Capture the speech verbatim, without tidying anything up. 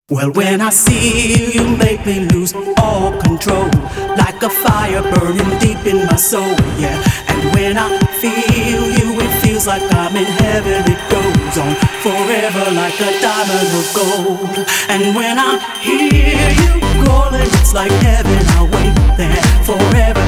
Well, when I see you, you make me lose all control, like a fire burning deep in my soul, yeah. And when I feel you, it feels like I'm in heaven. It goes on forever like a diamond of gold. And when I hear you calling, it's like heaven. I'll wait there forever